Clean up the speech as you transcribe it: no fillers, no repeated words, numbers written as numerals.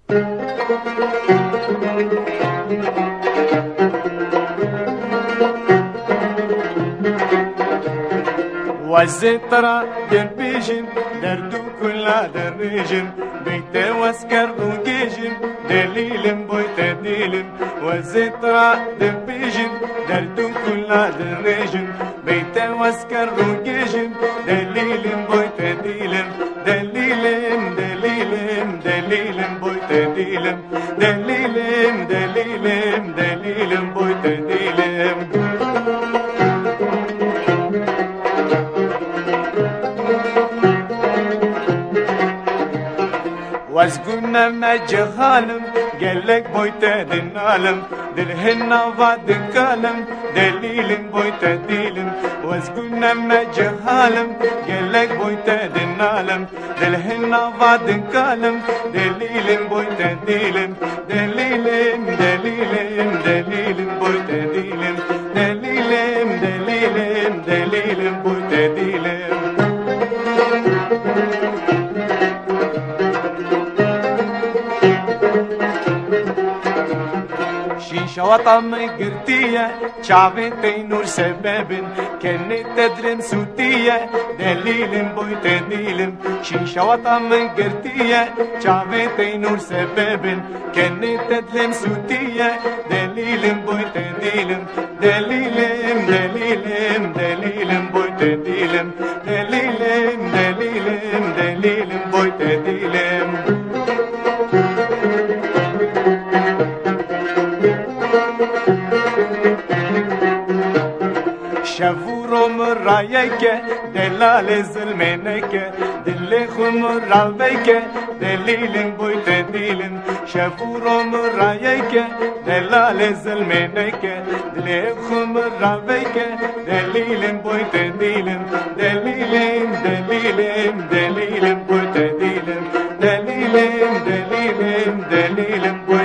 والزترة دربيجن دردو كلها دريجن بيت واسكر وجيجن دليل بويت دليل والزترة دربيجن دردو كلها دريجن بيت واسكر وجيجن دليل بويت دليل دليل دليل دليل بويت دليل دليل دليل دليل بويت دليل واسقنا ما جهالم قالك بويتا دنالم دلهنا بعد كلام دليل بويتا ديلم واسقنا ما جهالم قالك بويتا دنالم دلهنا بعد كلام دليل بويتا ديلم دليل دليل دليل بويتا ديلم دليل دليل دليل بويتا ديلم شوطم قرتية شعبي تينور سبب كانت تدرم سوتية دليل بويت ديلم شيشة وطم قرتية شعبي تينور سبب كانت تدرم سوتية دليل بويت ديلم دليل دليل دليل بويت ديلم دليل دليل دليل بويت ديلم شفورو مرايك دلال ظلمنك دل خمر ربك دليل بويت ديلم شفورو مرايك دلال ظلمنك دل خمر ربك دليل بويت ديلم دليل دليل دليل بويت ديلم دليل دليل دليل بويت